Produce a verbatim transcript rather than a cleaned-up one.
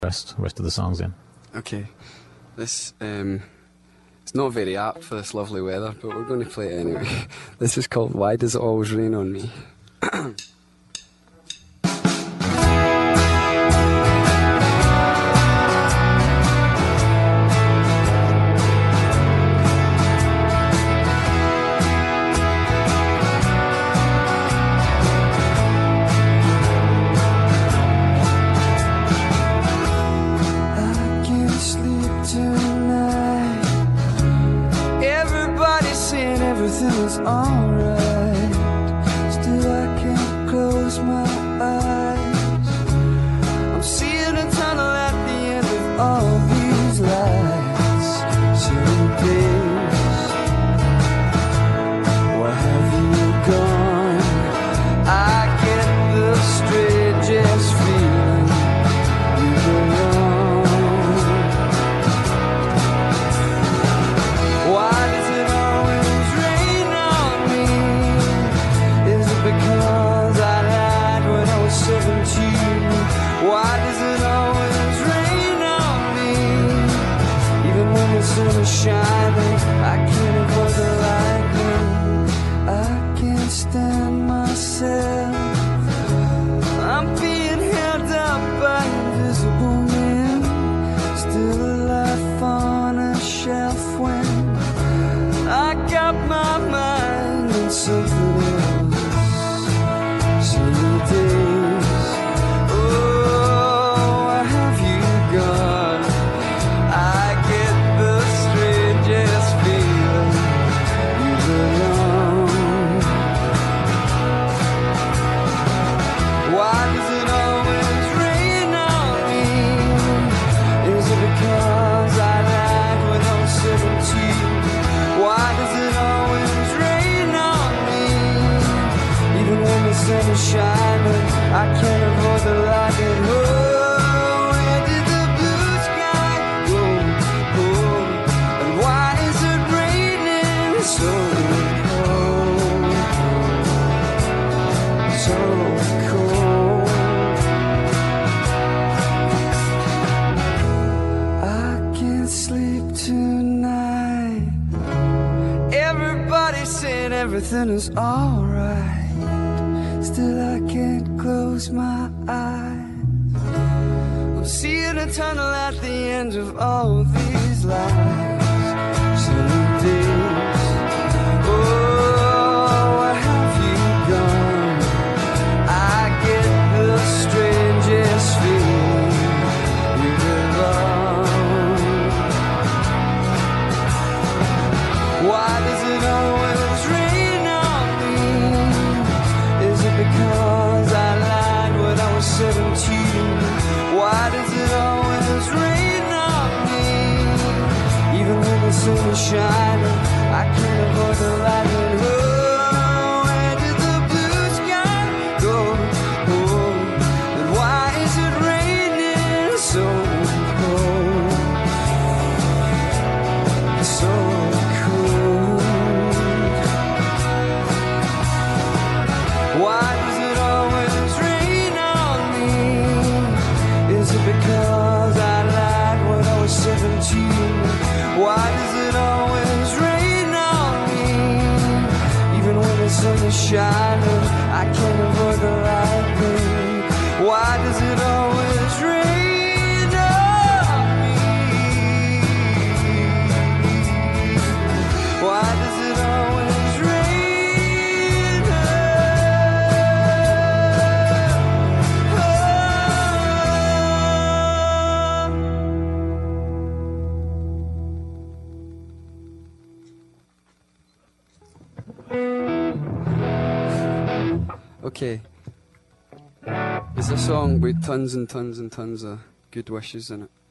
rest rest of the songs in. Okay, this um, it's not very apt for this lovely weather, but we're going to play it anyway. This is called "Why Does It Always Rain on Me?" Everything is alright. Still I can't close my eyes. I'm seeing a tunnel at the end of all these lights. Certain days, where have you gone? I get the strangest feeling you belong. Why does it always rain on me? Is it because I lied when I was seventeen? Why does it always rain on me? Even when the sun is shining, I can't avoid the lightning. I can't stand myself. I'm being held up by invisible men, still alive on a shelf when I got my mind on something else. Sunny days, oh, where have you gone? I get the strangest feeling you belong. Why does it always rain on me? Is it because I lied when I was seventeen? Why does it always rain on me? Even when the sun is shining, I can't avoid the lightning. Oh, where did the blue sky go? Oh, and why is it raining so cold? So cold. I can't sleep tonight. Everybody's saying everything is alright. Still I can't close my eyes. I'm seeing a tunnel at the end of all these lights. Sunny days, oh, where have you gone? I get the strangest feeling you belong. Why does it always rain on me? Is it because I lied when I was seventeen? Why does it always rain on me? Even when the sun is shining, I can't avoid the lightning. Oh, where did the blue sky go? Oh, and why is it raining so cold? So cold. Why does it always rain on me? Is it because I lied when I was seventeen? Why does it always rain on me? Even when the sun is shining, I can't avoid the lightning. Why does it always rain on me? Why does it always rain on Okay, it's a song with tons and tons and tons of good wishes in it.